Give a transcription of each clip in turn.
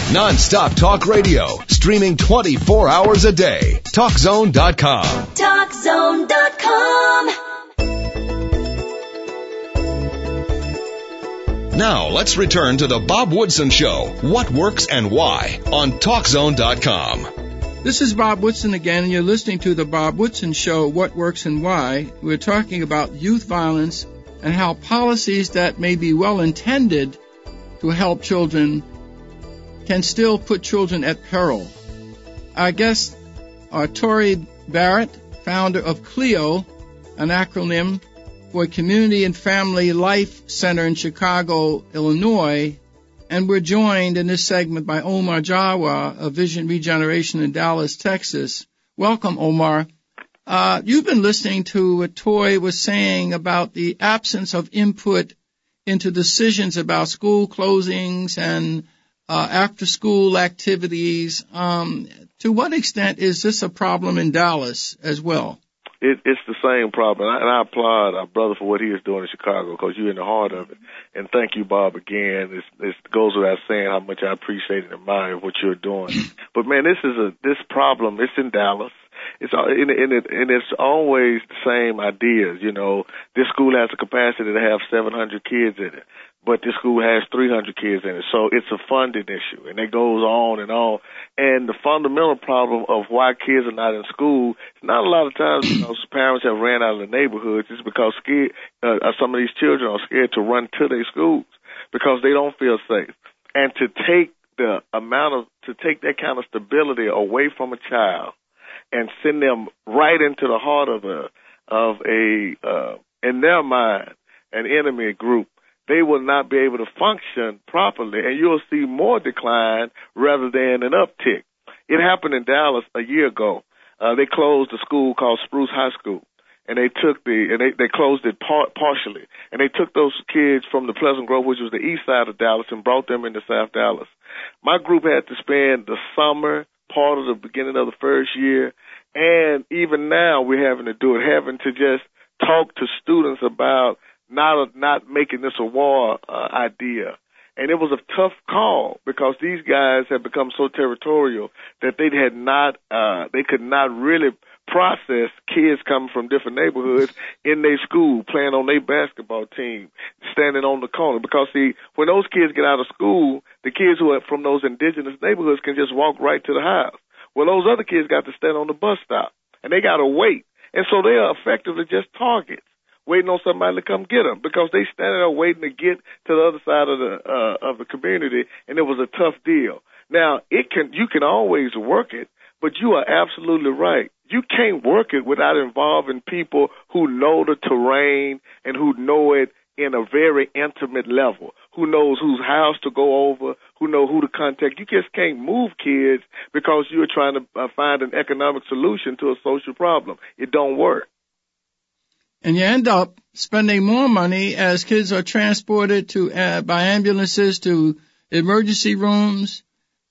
Non-stop talk radio, streaming 24 hours a day. TalkZone.com. TalkZone.com. Now, let's return to the Bob Woodson Show. What works and why on TalkZone.com. This is Bob Woodson again, and you're listening to the Bob Woodson Show, What Works and Why. We're talking about youth violence and how policies that may be well-intended to help children can still put children at peril. Our guests are Tori Barrett, founder of CLEO, an acronym for Community and Family Life Center in Chicago, Illinois, and we're joined in this segment by Omar Jawa of Vision Regeneration in Dallas, Texas. Welcome, Omar. You've been listening to what Tori was saying about the absence of input into decisions about school closings and after-school activities. To what extent is this a problem in Dallas as well? It's the same problem, and I applaud our brother for what he is doing in Chicago, because you're in the heart of it. And thank you, Bob, again. It goes without saying how much I appreciate and admire what you're doing. But man, this problem. It's in Dallas. It's always the same ideas. You know, this school has the capacity to have 700 kids in it, but this school has 300 kids in it. So it's a funding issue, and it goes on and on. And the fundamental problem of why kids are not in school is not a lot of times because parents have ran out of the neighborhoods. It's because some of these children are scared to run to their schools because they don't feel safe. And to take that kind of stability away from a child and send them right into the heart of in their mind, an enemy group, they will not be able to function properly, and you'll see more decline rather than an uptick. It happened in Dallas a year ago. They closed a school called Spruce High School, and they closed it partially, and they took those kids from the Pleasant Grove, which was the east side of Dallas, and brought them into South Dallas. My group had to spend the summer, part of the beginning of the first year, and even now we're having to do it, having to just talk to students about not making this a war idea. And it was a tough call because these guys have become so territorial that they could not really process kids coming from different neighborhoods in their school, playing on their basketball team, standing on the corner. Because, see, when those kids get out of school, the kids who are from those indigenous neighborhoods can just walk right to the house. Well, those other kids got to stand on the bus stop, and they got to wait. And so they are effectively just targets, waiting on somebody to come get them because they standing there waiting to get to the other side of the community, and it was a tough deal. Now, you can always work it, but you are absolutely right. You can't work it without involving people who know the terrain and who know it in a very intimate level, who knows whose house to go over, who know who to contact. You just can't move kids because you're trying to find an economic solution to a social problem. It don't work. And you end up spending more money as kids are transported by ambulances to emergency rooms,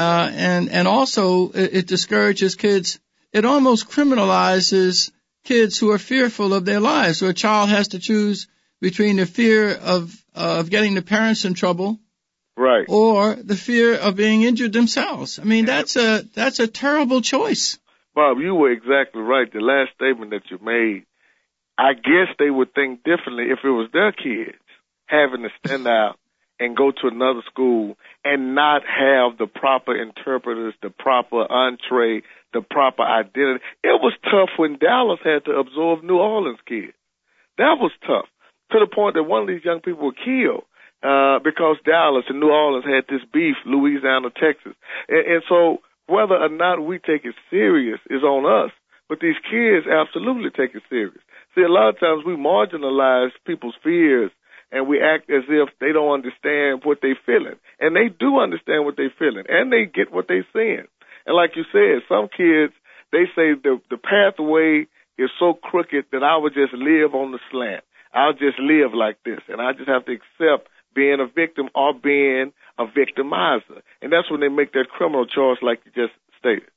and also it discourages kids. It almost criminalizes kids who are fearful of their lives. So a child has to choose between the fear of getting the parents in trouble, right, or the fear of being injured themselves. I mean, that's a terrible choice. Bob, you were exactly right. The last statement that you made, I guess they would think differently if it was their kids having to stand out and go to another school and not have the proper interpreters, the proper entree, the proper identity. It was tough when Dallas had to absorb New Orleans kids. That was tough, to the point that one of these young people were killed because Dallas and New Orleans had this beef, Louisiana, Texas. And so whether or not we take it serious is on us, but these kids absolutely take it serious. See, a lot of times we marginalize people's fears and we act as if they don't understand what they're feeling. And they do understand what they're feeling, and they get what they're seeing. And like you said, some kids, they say the pathway is so crooked that I would just live on the slant. I'll just live like this, and I just have to accept being a victim or being a victimizer. And that's when they make that criminal choice like you just stated.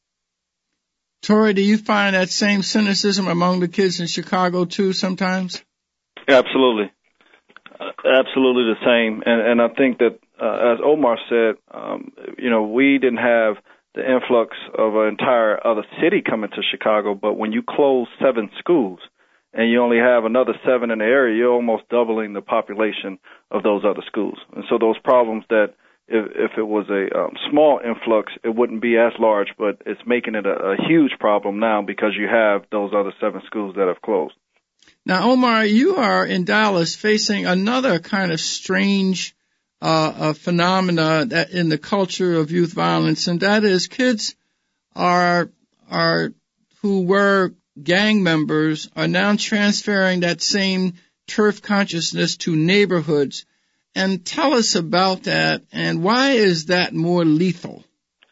Tori, do you find that same cynicism among the kids in Chicago, too, sometimes? Absolutely. Absolutely the same. And I think that as Omar said, we didn't have the influx of an entire other city coming to Chicago, but when you close 7 schools and you only have another 7 in the area, you're almost doubling the population of those other schools. And so those problems that if it was a small influx, it wouldn't be as large, but it's making it a huge problem now because you have those other 7 schools that have closed. Now, Omar, you are in Dallas facing another kind of strange phenomena that in the culture of youth violence, and that is kids are who were gang members are now transferring that same turf consciousness to neighborhoods. And tell us about that, and why is that more lethal?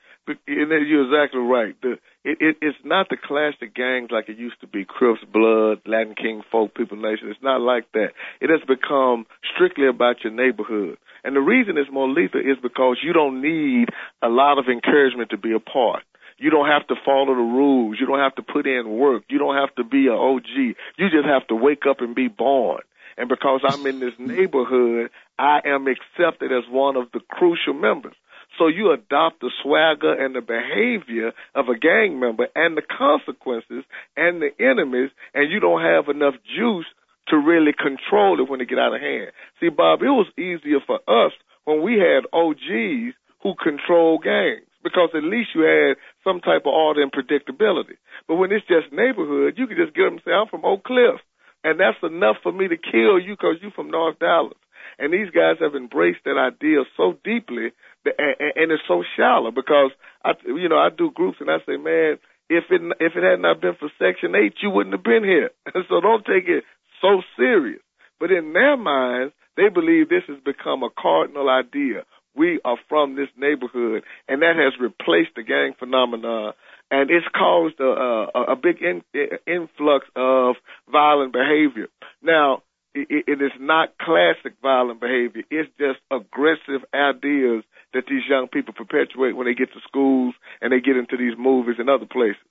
You're exactly right. It's not the classic gangs like it used to be, Crips, Blood, Latin King, Folk, People Nation. It's not like that. It has become strictly about your neighborhood. And the reason it's more lethal is because you don't need a lot of encouragement to be a part. You don't have to follow the rules. You don't have to put in work. You don't have to be an OG. You just have to wake up and be born. And because I'm in this neighborhood, I am accepted as one of the crucial members. So you adopt the swagger and the behavior of a gang member and the consequences and the enemies, and you don't have enough juice to really control it when it get out of hand. See, Bob, it was easier for us when we had OGs who controlled gangs, because at least you had some type of order and predictability. But when it's just neighborhood, you can just get them and say, I'm from Oak Cliff, and that's enough for me to kill you because you're from North Dallas. And these guys have embraced that idea so deeply, and it's so shallow, because I do groups and I say, man, if it had not been for Section 8, you wouldn't have been here. So don't take it so serious. But in their minds, they believe this has become a cardinal idea. We are from this neighborhood, and that has replaced the gang phenomenon, and it's caused a big influx of violent behavior. Now, it is not classic violent behavior. It's just aggressive ideas that these young people perpetuate when they get to schools and they get into these movies and other places.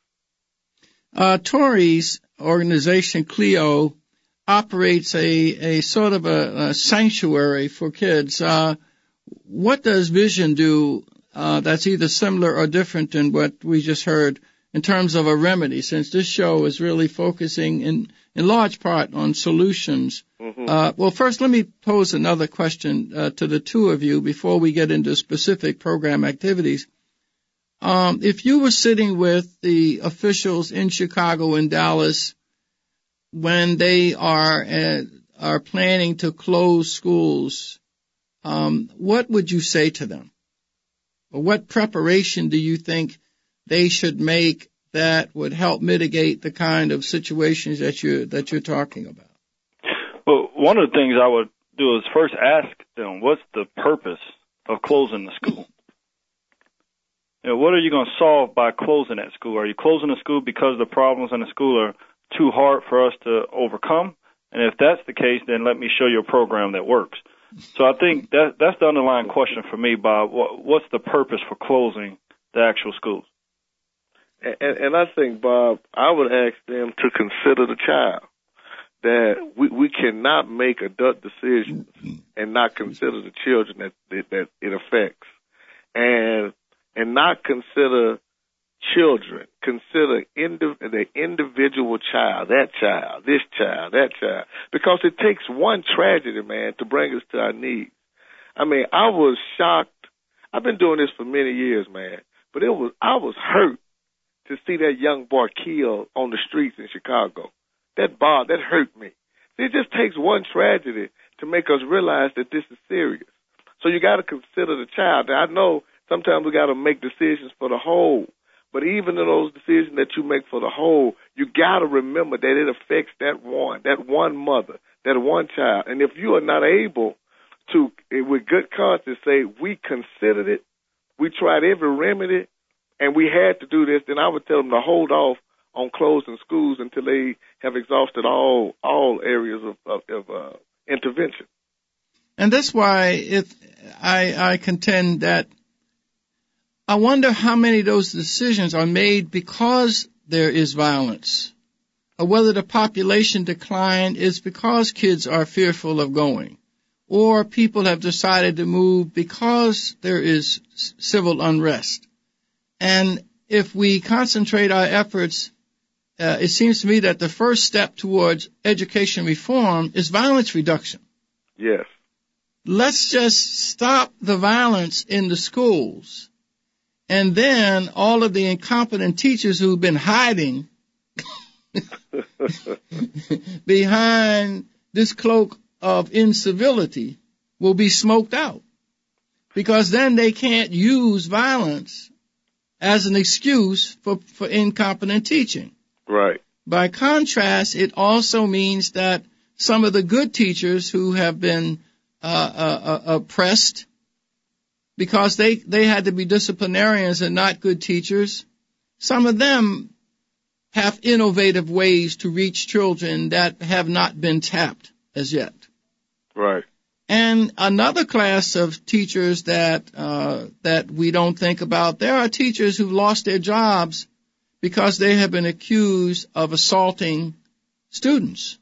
Tori's organization, CLEO, operates a sort of a sanctuary for kids. What does Vision do that's either similar or different than what we just heard in terms of a remedy, since this show is really focusing in large part on solutions? Mm-hmm. Well, first, let me pose another question to the two of you before we get into specific program activities. If you were sitting with the officials in Chicago and Dallas when they are planning to close schools, what would you say to them? Or what preparation do you think they should make that would help mitigate the kind of situations that you're talking about? Well, one of the things I would do is first ask them, what's the purpose of closing the school? What are you going to solve by closing that school? Are you closing the school because the problems in the school are too hard for us to overcome? And if that's the case, then let me show you a program that works. So I think that's the underlying question for me, Bob. What's the purpose for closing the actual schools? And I think, Bob, I would ask them to consider the child. That we cannot make adult decisions and not consider the children that it affects. And not consider children. Consider the individual child, that child, this child, that child. Because it takes one tragedy, man, to bring us to our knees. I mean, I was shocked. I've been doing this for many years, man. But I was hurt to see that young boy killed on the streets in Chicago. That hurt me. It just takes one tragedy to make us realize that this is serious. So you got to consider the child. Now, I know sometimes we got to make decisions for the whole, but even in those decisions that you make for the whole, you got to remember that it affects that one mother, that one child. And if you are not able to, with good conscience, say we considered it, we tried every remedy, and we had to do this, then I would tell them to hold off on closing schools until they have exhausted all areas of intervention. And that's why I contend that I wonder how many of those decisions are made because there is violence, or whether the population decline is because kids are fearful of going, or people have decided to move because there is civil unrest. And if we concentrate our efforts, it seems to me that the first step towards education reform is violence reduction. Yes. Let's just stop the violence in the schools. And then all of the incompetent teachers who've been hiding behind this cloak of incivility will be smoked out. Because then they can't use violence as an excuse for incompetent teaching. Right. By contrast, it also means that some of the good teachers who have been oppressed because they had to be disciplinarians and not good teachers, some of them have innovative ways to reach children that have not been tapped as yet. Right. And another class of teachers that we don't think about, there are teachers who've lost their jobs because they have been accused of assaulting students.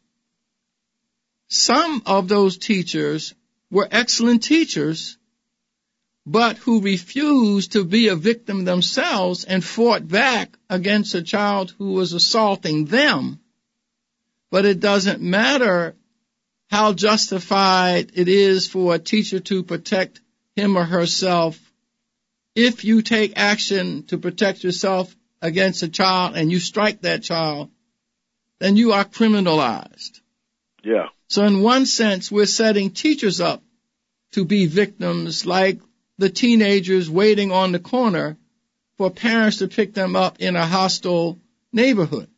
Some of those teachers were excellent teachers, but who refused to be a victim themselves and fought back against a child who was assaulting them. But it doesn't matter how justified it is for a teacher to protect him or herself. If you take action to protect yourself against a child and you strike that child, then you are criminalized. Yeah. So in one sense, we're setting teachers up to be victims, like the teenagers waiting on the corner for parents to pick them up in a hostile neighborhood.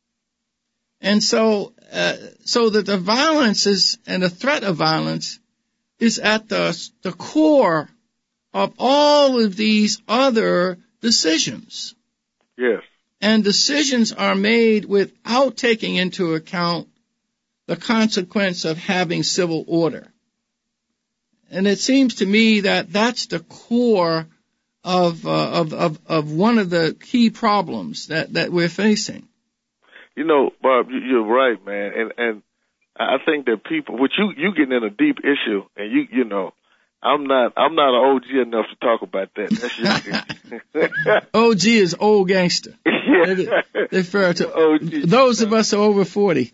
And so that the violence is, and the threat of violence is at the core of all of these other decisions. Yes. And decisions are made without taking into account the consequence of having civil order. And it seems to me that that's the core of one of the key problems that we're facing. You know, Bob, you're right, man. And I think that people, which you getting in a deep issue, and you know, I'm not an OG enough to talk about that. That's your issue. OG is old gangster. Yeah. They refer to OG. Those of us over 40.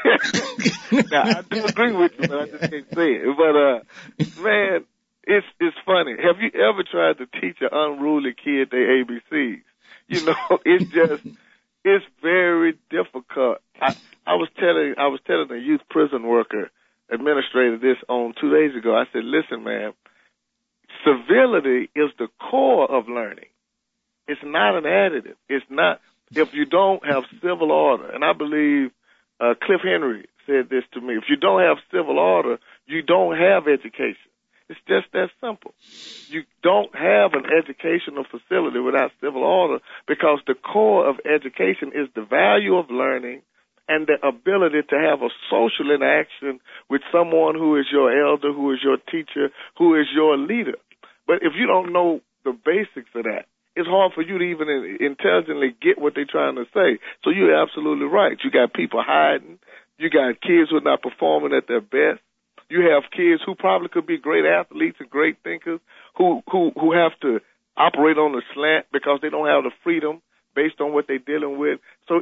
Now, I do agree with you, but I just can't say it. But, man, it's funny. Have you ever tried to teach an unruly kid their ABCs? You know, it's very difficult. I was telling a youth prison worker administrator this on 2 days ago. I said, listen, man, civility is the core of learning. It's not an additive. It's not, if you don't have civil order, and I believe Cliff Henry said this to me, if you don't have civil order, you don't have education. It's just that simple. You don't have an educational facility without civil order, because the core of education is the value of learning and the ability to have a social interaction with someone who is your elder, who is your teacher, who is your leader. But if you don't know the basics of that, it's hard for you to even intelligently get what they're trying to say. So you're absolutely right. You got people hiding. You got kids who are not performing at their best. You have kids who probably could be great athletes and great thinkers who have to operate on the slant because they don't have the freedom based on what they're dealing with. So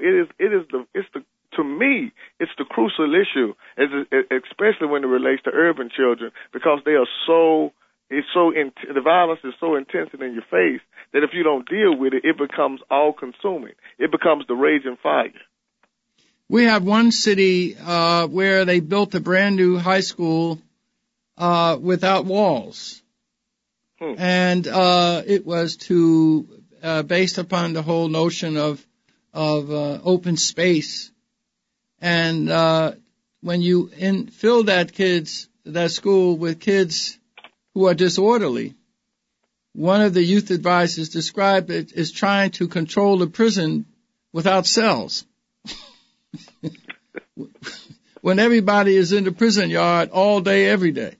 to me, it's the crucial issue, especially when it relates to urban children, because they are the violence is so intense and in your face that if you don't deal with it, it becomes all-consuming. It becomes the raging fire. We have one city where they built a brand-new high school without walls. And it was based upon the whole notion of open space. And when you fill that school with kids who are disorderly, one of the youth advisors described it as trying to control the prison without cells. When everybody is in the prison yard all day, every day.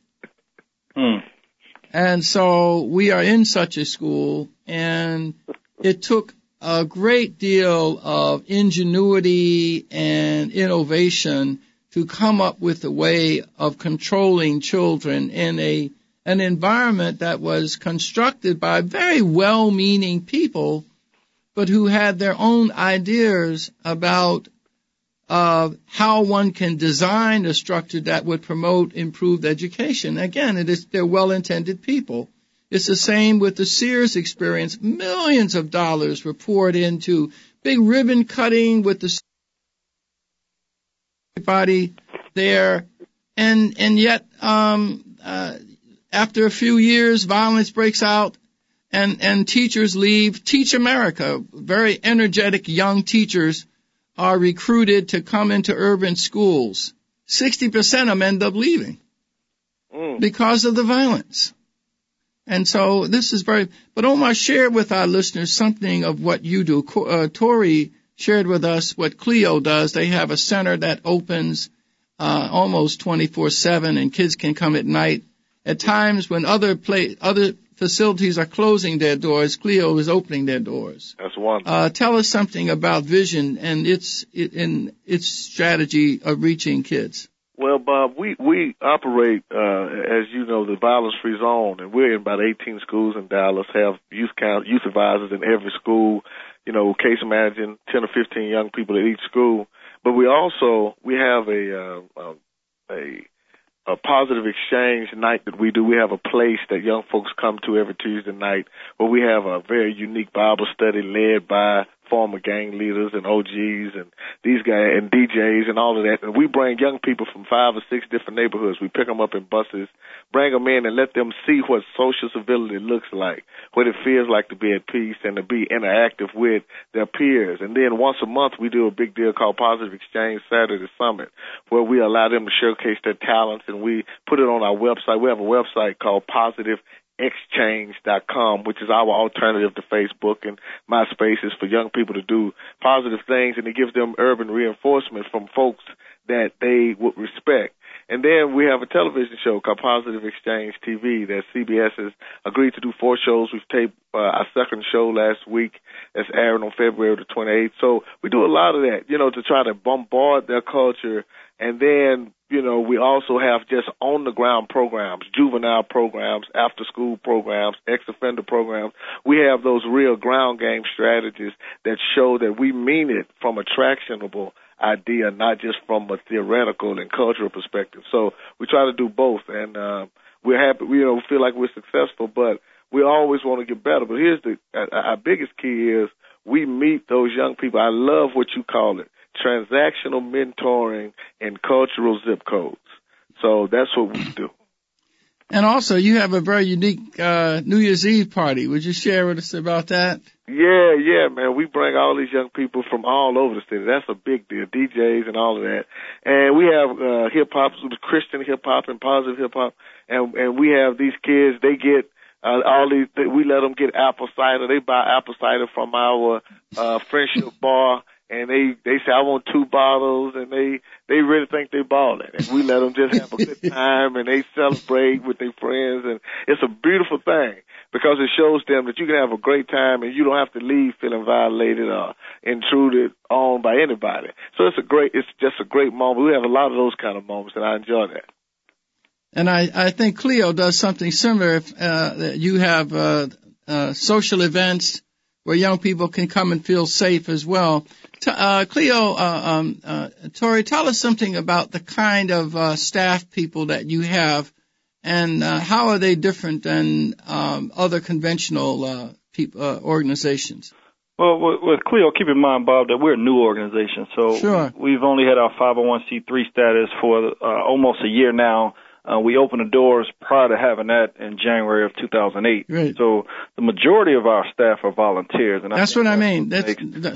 And so we are in such a school, and it took a great deal of ingenuity and innovation to come up with a way of controlling children in an environment that was constructed by very well-meaning people, but who had their own ideas about how one can design a structure that would promote improved education. Again, they're well-intended people. It's the same with the Sears experience. Millions of dollars were poured into big ribbon cutting with the everybody there, and yet after a few years, violence breaks out, and teachers leave. Teach America, very energetic young teachers, are recruited to come into urban schools. 60% of them end up leaving because of the violence. And so this is but Omar, share with our listeners something of what you do. Tori shared with us what CLEO does. They have a center that opens almost 24/7, and kids can come at night. At times when other facilities are closing their doors, CLEO is opening their doors. That's wonderful. Tell us something about Vision and its strategy of reaching kids. Well, Bob, we operate, as you know, the violence-free zone, and we're in about 18 schools in Dallas, have youth advisors in every school, case managing 10 or 15 young people at each school. But we have a positive exchange night that we do. We have a place that young folks come to every Tuesday night where we have a very unique Bible study led by former gang leaders and OGs and these guys and DJs and all of that. And we bring young people from 5 or 6 different neighborhoods. We pick them up in buses, bring them in and let them see what social civility looks like, what it feels like to be at peace and to be interactive with their peers. And then once a month we do a big deal called Positive Exchange Saturday Summit, where we allow them to showcase their talents, and we put it on our website. We have a website called PositiveExchange.com, which is our alternative to Facebook and MySpace, is for young people to do positive things, and it gives them urban reinforcement from folks that they would respect. And then we have a television show called Positive Exchange TV that CBS has agreed to do 4 shows. We've taped our second show last week that's airing on February the 28th. So we do a lot of that, to try to bombard their culture. And then, we also have just on-the-ground programs, juvenile programs, after-school programs, ex-offender programs. We have those real ground game strategies that show that we mean it from a tractionable idea, not just from a theoretical and cultural perspective. So we try to do both, and we're happy. We feel like we're successful, but we always want to get better. But here's our biggest key is we meet those young people. I love what you call it, transactional mentoring and cultural zip codes. So that's what we do. And also, you have a very unique New Year's Eve party. Would you share with us about that? Yeah, man. We bring all these young people from all over the city. That's a big deal, DJs and all of that. And we have hip-hop, Christian hip-hop and positive hip-hop. And we have these kids, they get we let them get apple cider. They buy apple cider from our friendship bar. And they say, I want 2 bottles, and they really think they balling. And we let them just have a good time, and they celebrate with their friends, and it's a beautiful thing because it shows them that you can have a great time and you don't have to leave feeling violated or intruded on by anybody. So it's just a great moment. We have a lot of those kind of moments, and I enjoy that. And I think CLEO does something similar. You have social events where young people can come and feel safe as well. CLEO, Tori, tell us something about the kind of staff people that you have, and how are they different than other conventional organizations? Well, with CLEO, keep in mind, Bob, that we're a new organization, so sure. We've only had our 501c3 status for almost a year now. We opened the doors prior to having that in January of 2008. Right. So the majority of our staff are volunteers, and that's what I mean. That's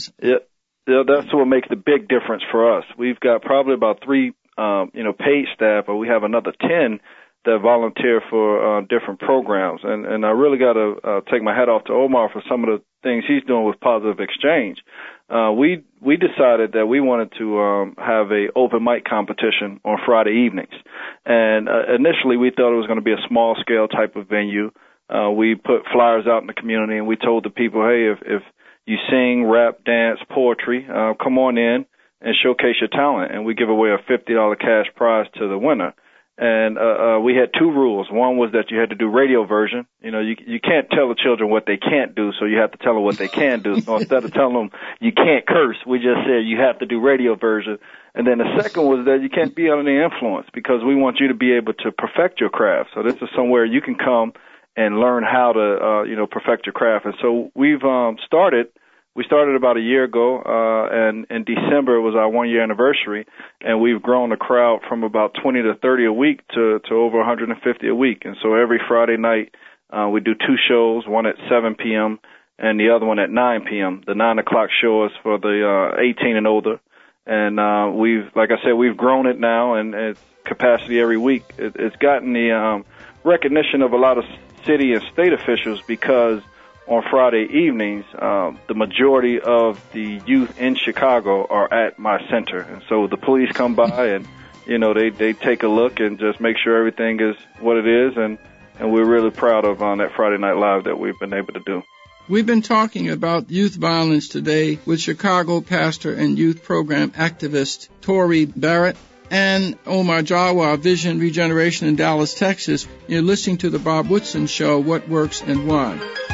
what makes the big difference for us. We've got probably about 3, paid staff, but we have another 10 that volunteer for different programs. And I really got to take my hat off to Omar for some of the things he's doing with Positive Exchange. We decided that we wanted to have a open mic competition on Friday evenings. And initially we thought it was going to be a small scale type of venue. We put flyers out in the community, and we told the people, hey, if you sing, rap, dance, poetry, come on in and showcase your talent. And we give away a $50 cash prize to the winner. And we had two rules. One was that you had to do radio version. You know, you can't tell the children what they can't do, so you have to tell them what they can do. So instead of telling them you can't curse, we just said you have to do radio version. And then the second was that you can't be under the influence, because we want you to be able to perfect your craft. So this is somewhere you can come and learn how to, perfect your craft. And so we've We started about a year ago, and in December was our 1-year anniversary, and we've grown the crowd from about 20 to 30 a week to over 150 a week. And so every Friday night, we do two shows, one at 7 p.m. and the other one at 9 p.m. The 9 o'clock show is for the 18 and older. And we've grown it now, and it's capacity every week. It's gotten the recognition of a lot of city and state officials, because on Friday evenings, the majority of the youth in Chicago are at my center. And so the police come by and, they take a look and just make sure everything is what it is. And we're really proud of that Friday Night Live that we've been able to do. We've been talking about youth violence today with Chicago pastor and youth program activist Tory Barrett and Omar Jawa, Vision Regeneration in Dallas, Texas. You're listening to the Bob Woodson Show, What Works and Why.